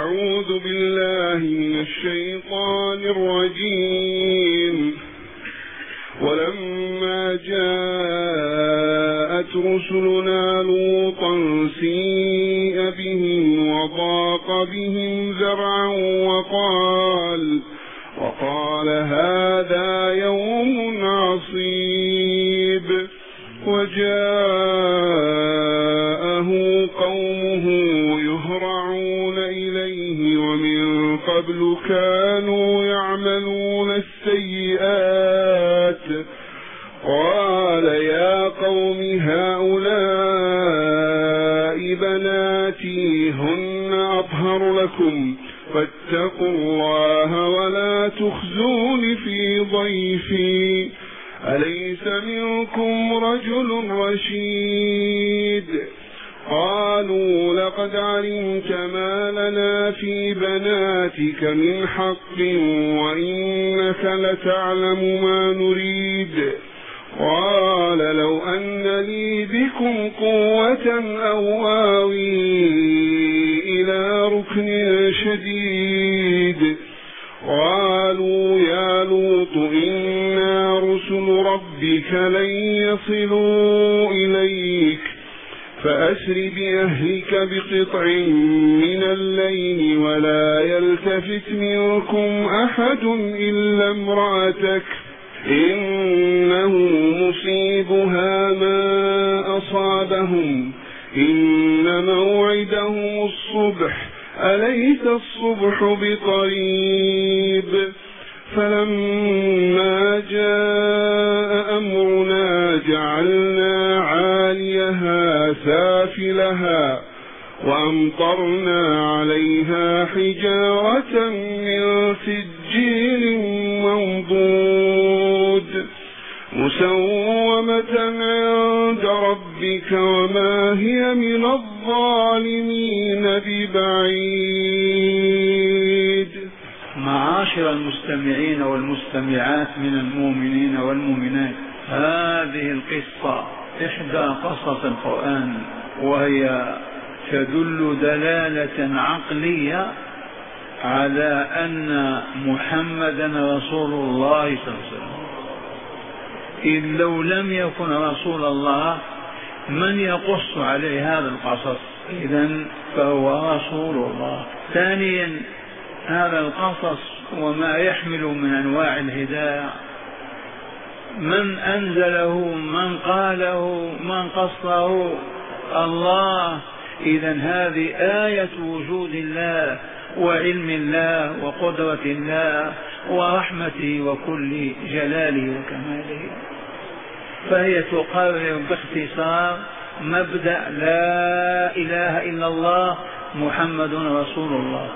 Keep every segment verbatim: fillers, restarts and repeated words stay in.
أعوذ بالله من الشيطان الرجيم. ولما جاءت رسلنا لوطا سيء بهم وضاق بهم ذرعا وقال وقال هذا يوم عصيب. وجاءه قومه يهرعون إليه ومن قبل كانوا يعملون السيئات. قال يا قوم هؤلاء بناتي هن أطهر لكم فاتقوا الله ولا تخزون في ضيفي أليس منكم رجل رشيد. قالوا لقد علمت ما لنا في بناتك من حق وإنك لتعلم ما نريد. قال لو أن لي بكم قوة أو آوي إلى ركن شديد. قالوا يا لوط إنا رسل ربك لن يصلوا إليك فأسر بأهلك بقطع من الليل ولا يلتفت منكم أحد إلا امرأتك إنه مصيبها ما أصابهم إن موعدهم الصبح أليس الصبح بقريب. فلما جاء أمرنا جعلنا عاليها سافلها وأمطرنا عليها حجارة من سجيل منضود مسومة عند ربك وما هي من الظالمين ببعيد. معاشر المستمعين والمستمعات من المؤمنين والمؤمنات، هذه القصة إحدى قصص القرآن، وهي تدل دلالة عقلية على أن محمدا رسول الله صلى الله عليه وسلم. إذ لو لم يكن رسول الله من يقص عليه هذا القصص؟ إذن فهو رسول الله. ثانيا، هذا القصص وما يحمل من أنواع الهداية من أنزله، من قاله، من قصه؟ الله. إذن هذه آية وجود الله وعلم الله وقدرة الله ورحمته وكل جلاله وكماله. فهي تقرر باختصار مبدأ لا إله إلا الله محمد رسول الله.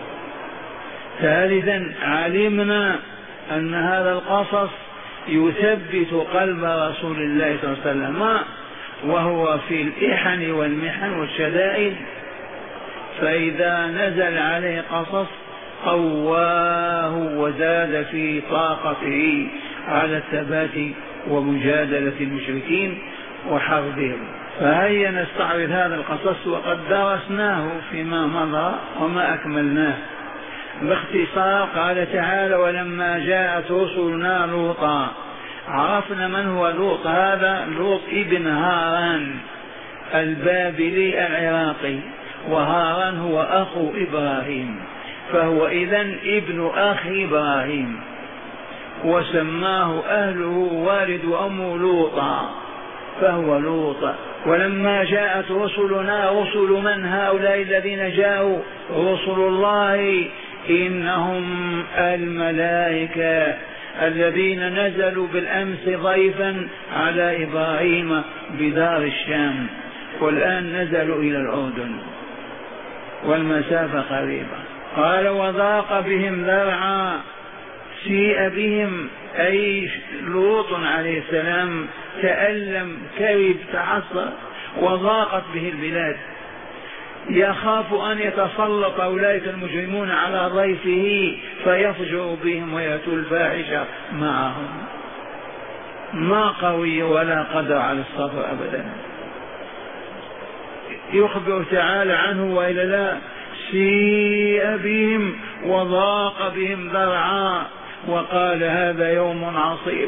ثالثا، علمنا أن هذا القصص يثبت قلب رسول الله صلى الله عليه وسلم وهو في الإحن والمحن والشدائد، فإذا نزل عليه قصص قواه وزاد في طاقته على الثبات ومجادلة المشركين وحربهم. فهيا نستعرض هذا القصص وقد درسناه فيما مضى وما أكملناه. باختصار، قال تعالى ولما جاءت رسلنا لوطا. عرفنا من هو لوط. هذا لوط ابن هاران البابلي العراقي، وهاران هو أخو إبراهيم، فهو إذن ابن أخي إبراهيم، وسماه أهله والد أمه لوطا، فهو لوط. ولما جاءت رسلنا، رسل من هؤلاء الذين جاءوا؟ رسل الله، إنهم الملائكة الذين نزلوا بالأمس ضيفا على إبراهيم بدار الشام، والآن نزلوا إلى الأردن والمسافة قريبة. قال وضاق بهم ذرعا، سيء بهم أي لوط عليه السلام تألم كرب تعصر وضاقت به البلاد، يخاف أن يتسلط أولئك المجرمون على ضيفه فيفجر بهم ويأتوا الفاحشة معهم. ما قوي ولا قدر على الصبر أبدا. يخبر تعالى عنه وإلا لا؟ سيء بهم وضاق بهم ذرعا وقال هذا يوم عصيب.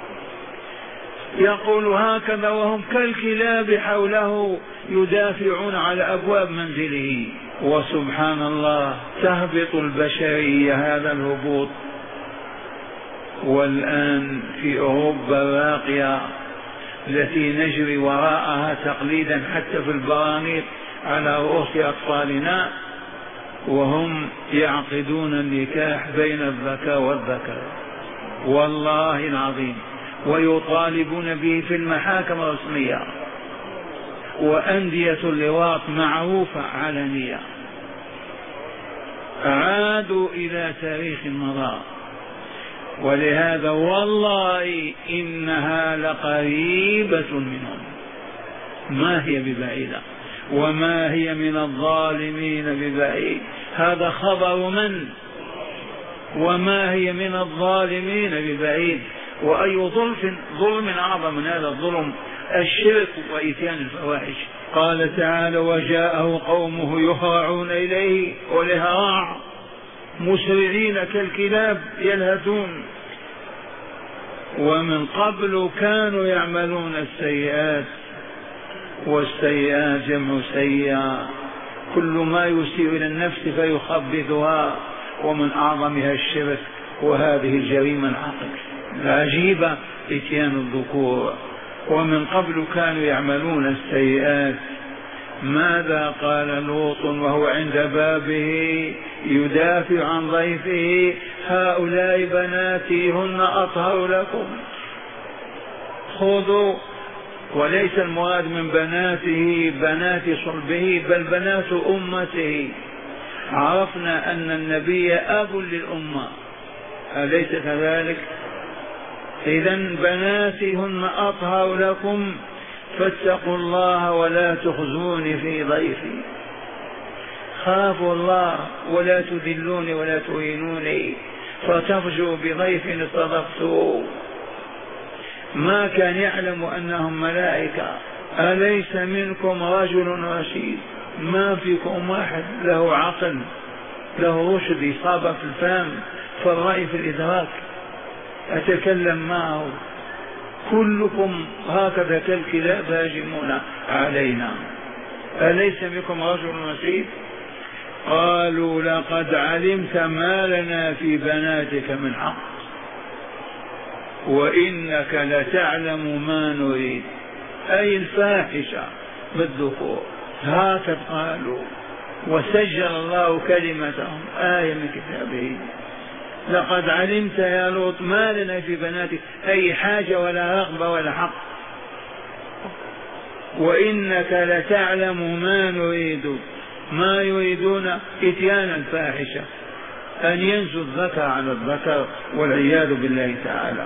يقول هكذا وهم كالكلاب حوله يدافعون على أبواب منزله. وسبحان الله تهبط البشرية هذا الهبوط. والآن في أوروبا الراقية التي نجري وراءها تقليدا حتى في البراميل على رؤوس أطفالنا، وهم يعقدون النكاح بين الذكر والذكر والله العظيم، ويطالبون به في المحاكم الرسمية، وأندية اللواط معروفة علنية. عادوا إلى تاريخ مضى. ولهذا والله إنها لقريبة منهم ما هي ببعيدة وما هي من الظالمين ببعيد. هذا خبر من؟ وما هي من الظالمين ببعيد. وأي ظلم ظلم أعظم من هذا الظلم؟ الشرك وإتيان الفواحش. قال تعالى وجاءه قومه يهرعون إليه، والهراع مسرعين كالكلاب يلهثون. ومن قبل كانوا يعملون السيئات، والسيئات جمع سيئة، كل ما يسيء إلى النفس فيخبثها، ومن أعظمها الشرك، وهذه الجريمة العجيبة إتيان الذكور. ومن قبل كانوا يعملون السيئات. ماذا قال لوط وهو عند بابه يدافع عن ضيفه؟ هؤلاء بناتي هن أطهر لكم، خذوا. وليس المراد من بناته بنات صلبه بل بنات أمته. عرفنا أن النبي أب للأمة، أليس كذلك؟ إذن بناتي هن أطهر لكم فاتقوا الله ولا تخزوني في ضيفي. خافوا الله ولا تذلوني ولا تهينوني فتفجوا بضيف استضفته. ما كان يعلم أنهم ملائكة. أليس منكم رجل رشيد؟ ما فيكم واحد له عقل له رشد إصابة في الفهم في الرأي في الإدراك أتكلم معه. كلكم هكذا كالكلاب هاجمون علينا. أليس بكم رجل رشيد؟ قالوا لقد علمت ما لنا في بناتك من حق وإنك لتعلم ما نريد، أي الفاحشة بالذكور. هكذا قالوا وسجل الله كلمتهم آية من كتابه. لقد علمت يا لوط ما لنا في بناتك، أي حاجة ولا رغبة ولا حق، وإنك لتعلم ما نريد. ما يريدون إتيان الفاحشة، أن ينزل الذكر على الذكر والعياذ بالله تعالى.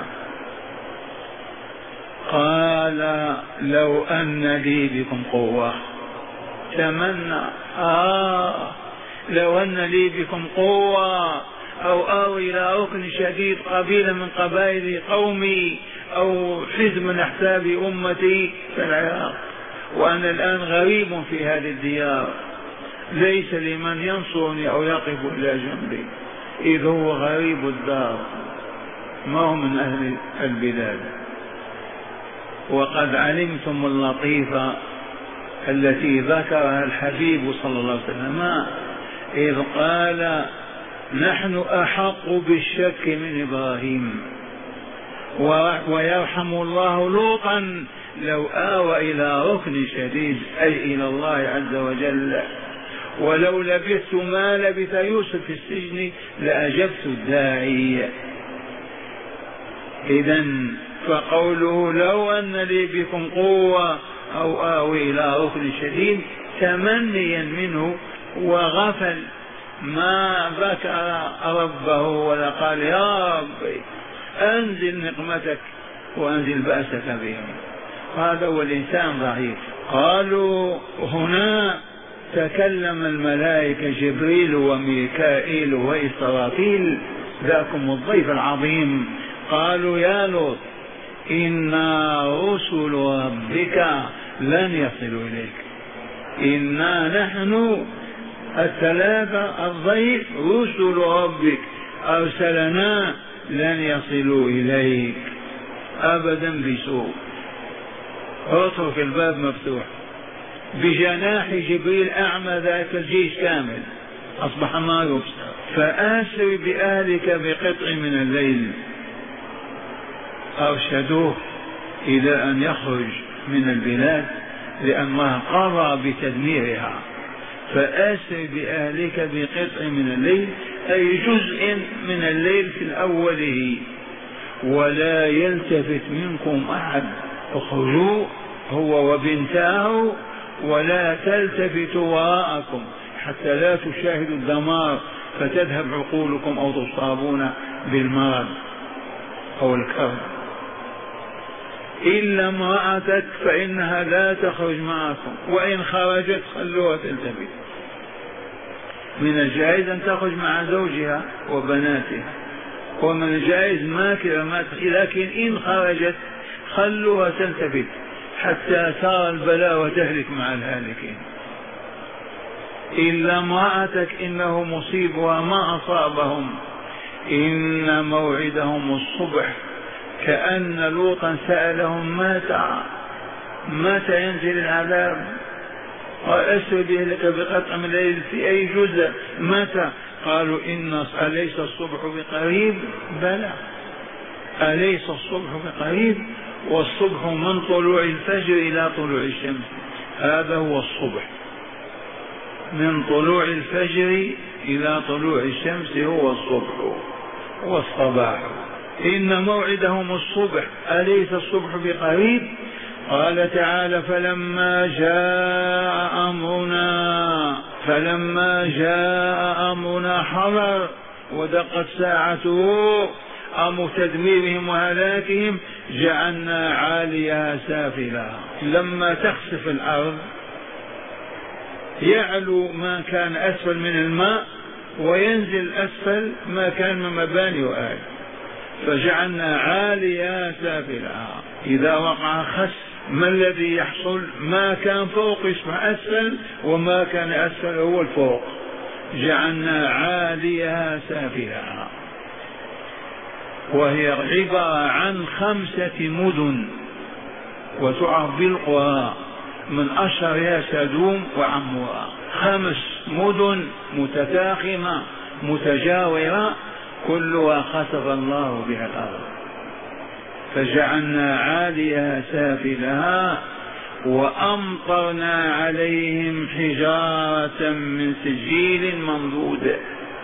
قال لو أن لي بكم قوة، تمنى آه لو أن لي بكم قوة أو آوي إلى ركن شديد، قبيلة من قبائل قومي أو حزب من أحزاب أمتي في العراق، وأنا الآن غريب في هذه الديار، ليس لمن ينصرني أو يقف إلى جنبي، إذ هو غريب الدار ما هو من أهل البلاد. وقد علمتم اللطيفة التي ذكرها الحبيب صلى الله عليه وسلم إذ قال نحن أحق بالشك من إبراهيم ويرحم الله لوطا لو آوى إلى ركن شديد، أي إلى الله عز وجل. ولو لبثت ما لبث يوسف في السجن لأجبت الداعي. إذن فقوله لو أن لي بكم قوة أو آوي إلى ركن شديد تمنيا منه، وغفل ما ذكر ربه ولا قال يا ربي أنزل نقمتك وأنزل بأسك بهم. هذا هو الإنسان ضعيف. قالوا هنا تكلم الملائكة جبريل وميكائيل وإسرافيل ذاكم الضيف العظيم. قالوا يا لوط إنا رسل ربك لن يصلوا إليك، إنا نحن الثلاثة الضيف رسل ربك أرسلنا لن يصلوا إليك أبدا بسوء. اترك الباب مفتوح. بجناح جبريل أعمى ذاك الجيش كامل أصبح ما يبصر. فآسر بأهلك بقطع من الليل. أرشدوه إلى أن يخرج من البلاد لأن الله قضى بتدميرها. فآسر بأهلك بقطع من الليل أي جزء من الليل في أوله ولا يلتفت منكم أحد. اخرجوا هو وبنتاه ولا تلتفتوا وراءكم حتى لا تشاهدوا الدمار فتذهب عقولكم أو تصابون بالمرض أو الكرب. إلا امرأتك فإنها لا تخرج معكم وإن خرجت خلوها تلتفت. من الجائز أن تخرج مع زوجها وبناتها ومن الجائز ما كرمات، لكن إن خرجت خلوها تلتفت حتى ترى البلاء وتهلك مع الهالكين. إلا امرأتك إنه مصيبها ما أصابهم إن موعدهم الصبح. كأن لوطا سألهم متى متى ينزل العذاب؟ قال أسر بأهلك بقطع من الليل في أي جزء متى؟ قالوا إن أليس الصبح بقريب؟ بلى أليس الصبح بقريب. والصبح من طلوع الفجر إلى طلوع الشمس، هذا هو الصبح. من طلوع الفجر إلى طلوع الشمس هو الصبح والصباح. إن موعدهم الصبح أليس الصبح بقريب. قال تعالى فلما جاء أمرنا فلما جاء أمرنا حضر ودقت ساعته أمر تدميرهم وهلاكهم جعلنا عاليها سافلها. لما تخسف الأرض يعلو ما كان أسفل من الماء وينزل أسفل ما كان من مباني وآل، فجعلنا عاليها سافلها. إذا وقع خسف ما الذي يحصل؟ ما كان فوق يصبح أسفل وما كان أسفل هو الفوق. جعلنا عاليها سافلها. وهي عبارة عن خمسة مدن وتعرف بالقرى من أشهرها سدوم وعمورة. خمس مدن متفاخمة متجاورة كلها خسف الله بها الأرض. فجعلنا عاليها سافلها وأمطرنا عليهم حجارة من سجيل منضود.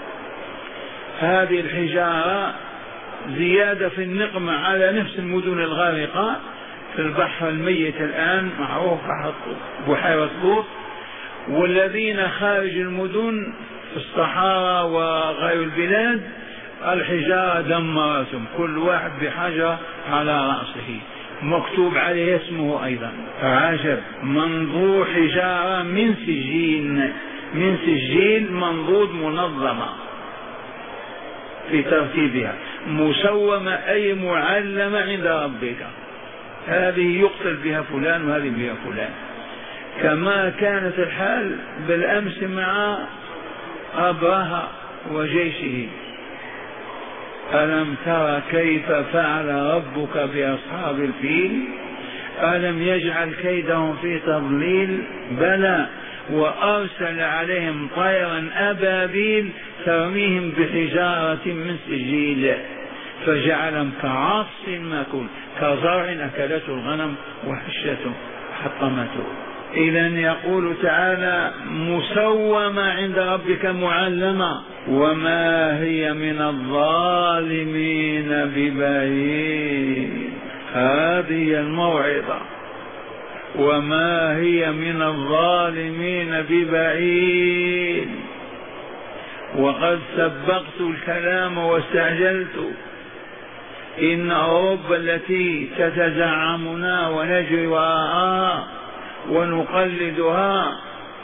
هذه الحجارة زيادة في النقمة على نفس المدن الغارقة في البحر الميت الآن معروف بحيرة لوط. والذين خارج المدن في الصحراء وغير البلاد الحجارة دمرتهم، كل واحد بحجر على رأسه مكتوب عليه اسمه أيضا. عجب، منظور حجارة من سجين من سجيل منضود منظمة في ترتيبها مسومة أي معلمة عند ربك. هذه يقتل بها فلان وهذه بها فلان، كما كانت الحال بالأمس مع أبرهة وجيشه. ألم ترى كيف فعل ربك بأصحاب الفيل؟ ألم يجعل كيدهم في تضليل؟ بلى وأرسل عليهم طيرا أبابيل ترميهم بحجارة من سجيل فجعلهم كعصف مأكول كزرع أكلته الغنم وحشته حطمته. إذن يقول تعالى مسومة عند ربك معلمة وما هي من الظالمين ببعيد. هذه الموعظة، وما هي من الظالمين ببعيد. وقد سبقت الكلام واستعجلت. إن أوروبا التي تتزعمنا ونجري وراءها ونقلدها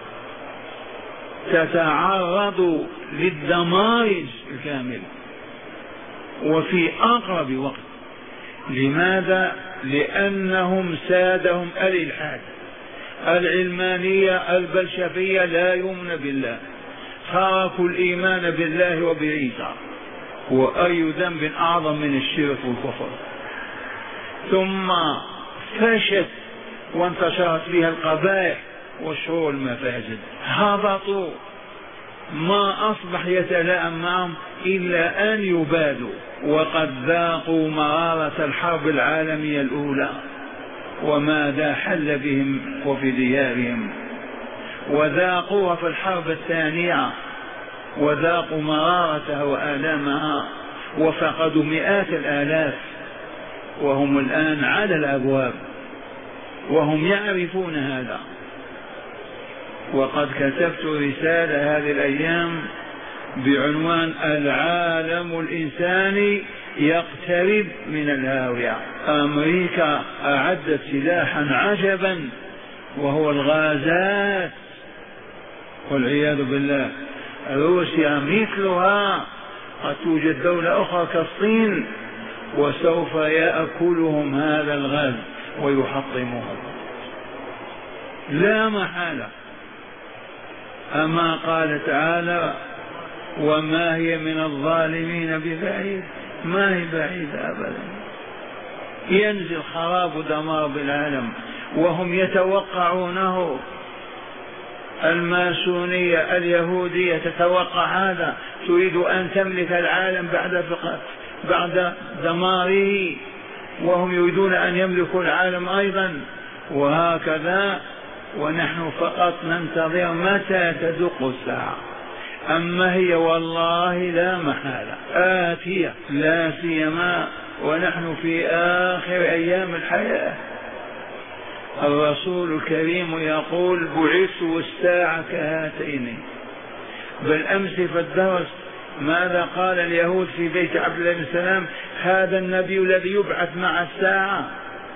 تتعرض للدمار الكامل وفي أقرب وقت. لماذا؟ لأنهم سادهم الإلحاد العلمانية البلشفية لا يؤمن بالله تركوا الإيمان بالله وبعيسى، وأي ذنب أعظم من الشرك والكفر. ثم فشت وانتشرت فيها القبائح وشرور المفاسد، هبطوا، ما أصبح يتلائم معهم إلا أن يبادوا، وقد ذاقوا مرارة الحرب العالمية الأولى وماذا حل بهم وفي ديارهم، وذاقوها في الحرب الثانية وذاقوا مرارتها وآلامها، وفقدوا مئات الآلاف، وهم الآن على الأبواب وهم يعرفون هذا. وقد كتبت رسالة هذه الأيام بعنوان العالم الإنساني يقترب من الهاوية. أمريكا أعدت سلاحا عجبا وهو الغازات والعياذ بالله. روسيا مثلها، قد توجد دولة أخرى كالصين وسوف يأكلهم هذا الغاز ويحطمهم لا محالة. أما قال تعالى وما هي من الظالمين ببعيد، ما هي بعيدة أبدا. ينزل خراب ودمار بالعالم وهم يتوقعونه. الماسونية اليهودية تتوقع هذا، تريد أن تملك العالم بعد بعد دماره، وهم يريدون أن يملكوا العالم أيضا، وهكذا. ونحن فقط ننتظر متى تدق الساعة. أما هي والله لا محالة آتية، لا سيما ونحن في آخر أيام الحياة. الرسول الكريم يقول بعثت والساعة كهاتين. بالأمس في الدرس ماذا قال اليهود في بيت عبد الله بن سلام؟ هذا النبي الذي يبعث مع الساعة،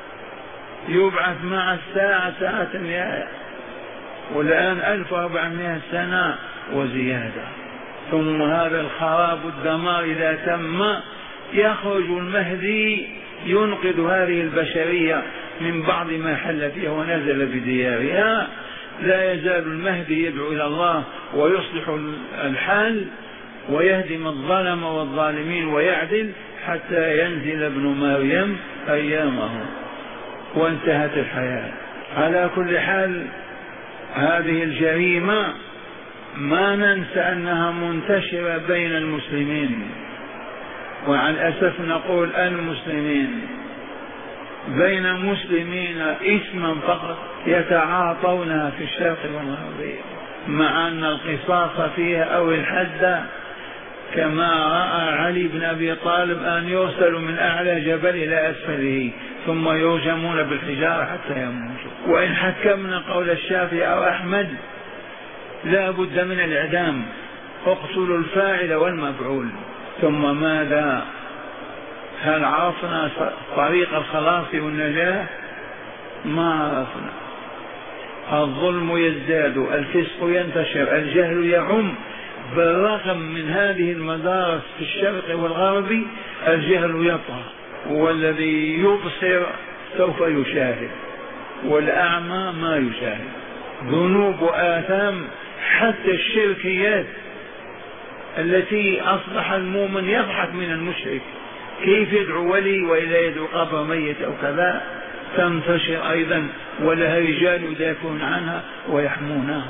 يبعث مع الساعة ساعة النهاية، والآن ألف وأربعمائة سنة وزيادة. ثم هذا الخراب والدمار إذا تم يخرج المهدي ينقذ هذه البشرية من بعض ما حل فيها ونزل بديارها. لا يزال المهدي يدعو إلى الله ويصلح الحال ويهدم الظلم والظالمين ويعدل حتى ينزل ابن مريم أيامه وانتهت الحياة. على كل حال هذه الجريمة ما ننسى أنها منتشرة بين المسلمين، وعلى الأسف نقول المسلمين، بين مسلمين اسما فقط يتعاطونها في الشرق والغرب، مع أن القصاص فيها أو الحد كما رأى علي بن أبي طالب أن يرسلوا من أعلى جبل إلى أسفله ثم يرجمون بالحجارة حتى يموتوا. وإن حكمنا قول الشافعي أو أحمد لا بد من الإعدام، اقتلوا الفاعل والمفعول. ثم ماذا؟ هل عرفنا طريق الخلاص والنجاة؟ ما عرفنا. الظلم يزداد، الفسق ينتشر، الجهل يعم. بالرغم من هذه المدارس في الشرق والغرب الجهل يطغى، والذي يبصر سوف يشاهد والأعمى ما يشاهد. ذنوب وآثام حتى الشركيات التي أصبح المؤمن يضحك من المشرك، كيف يدعو ولي وإذا يدعو قبر ميت أو كذا، تنتشر أيضا ولها رجال يدافعون عنها ويحمونها.